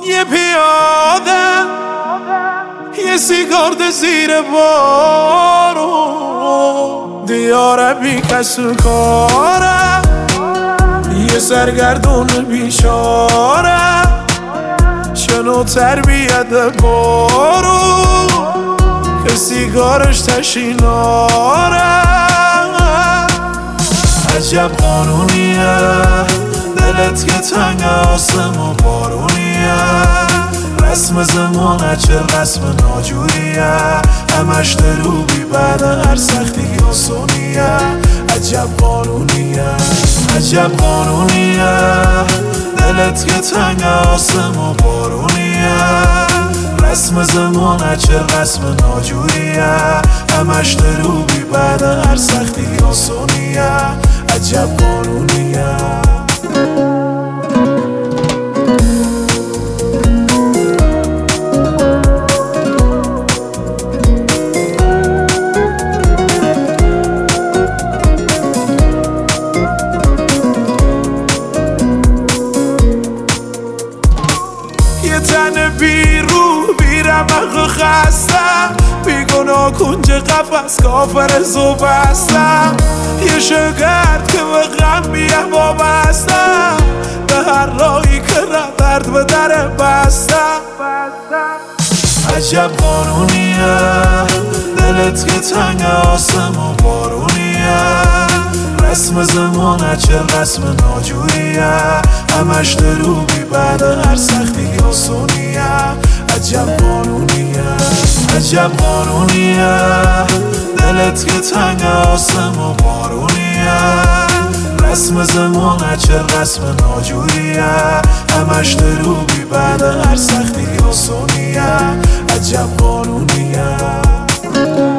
یه پیاده یه سیگارد زیر بارو دیاره بی کس و کاره یه سرگردون بیچاره شنو تربیت بارو که سیگارش تشیناره عجب قانونیه دلت که تنگ آسمون بارونیه رسم زمانه چه رسم ناجوریه همش دروبی بعد هر سختی آسونیه عجب قانونیه عجب قانونیه دلت که تنگ آسمون بارونیه رسم زمانه چه رسم ناجوریه همش دروبی بعد هر سختی آسونیه عجب قانونیه یه تن بیرو بیرمق خستم بیگناه کنج قفص کافر زو بستم یه شگرد که به غم بیه وابستم به هر راهی که درد به در بستم عجب قانونیه دلت که تنگ آسمون بارونیه رسم زمانه چه رسم ناجوریه همش دروبی بعد هر سختی آسونیه عجب قانونیه عجب قانونیه دلت که تنگ آسمون بارونیه رسم زمانه چه رسم ناجوریه همش دروبی بعد هر سختی آسونیه عجب قانونیه